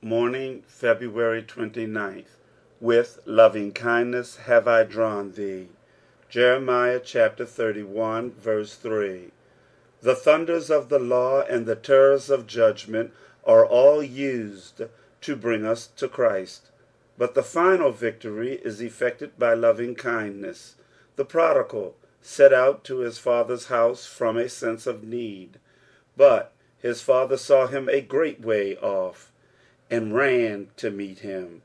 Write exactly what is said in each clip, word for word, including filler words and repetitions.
Morning, February twenty-ninth. With loving kindness have I drawn thee. Jeremiah chapter thirty-one, verse three. The thunders of the law and the terrors of judgment are all used to bring us to Christ. But the final victory is effected by loving kindness. The prodigal set out to his father's house from a sense of need, but his father saw him a great way off and ran to meet him,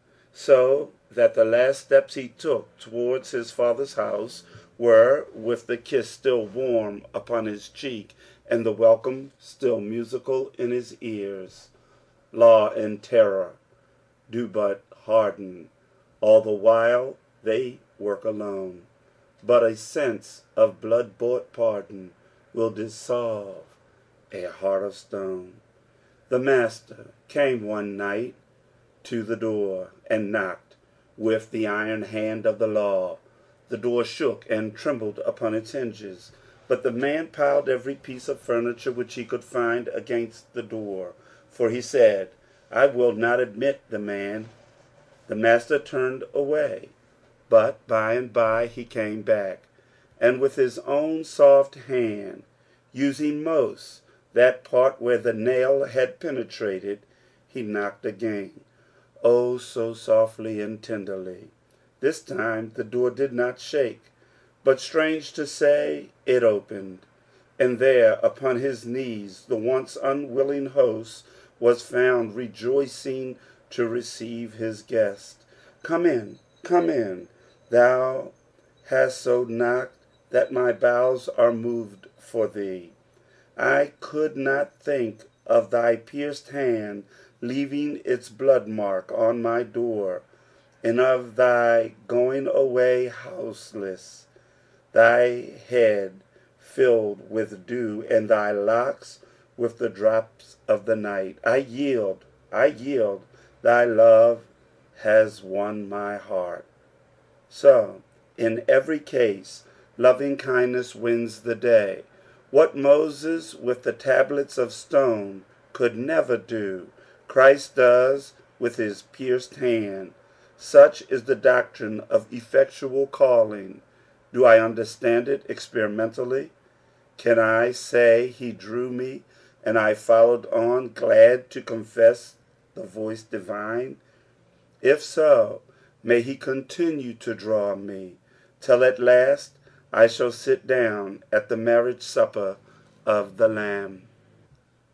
so that the last steps he took towards his father's house were with the kiss still warm upon his cheek and the welcome still musical in his ears. Law and terror do but harden, all the while they work alone. But a sense of blood-bought pardon will dissolve a heart of stone. The master came one night to the door and knocked with the iron hand of the law. The door shook and trembled upon its hinges, but the man piled every piece of furniture which he could find against the door, for he said, I will not admit the man. The master turned away, but by and by he came back, and with his own soft hand, using most that part where the nail had penetrated, he knocked again, oh, so softly and tenderly. This time the door did not shake, but, strange to say, it opened, and there upon his knees the once unwilling host was found, rejoicing to receive his guest. Come in, come in. Thou hast so knocked that my bowels are moved for thee. I could not think of thy pierced hand leaving its blood mark on my door, and of thy going away houseless, thy head filled with dew, and thy locks with the drops of the night. I yield, I yield. Thy love has won my heart. So, in every case, loving kindness wins the day. What Moses with the tablets of stone could never do, Christ does with his pierced hand. Such is the doctrine of effectual calling. Do I understand it experimentally? Can I say he drew me and I followed on, glad to confess the voice divine? If so, may he continue to draw me, till at last I shall sit down at the marriage supper of the Lamb.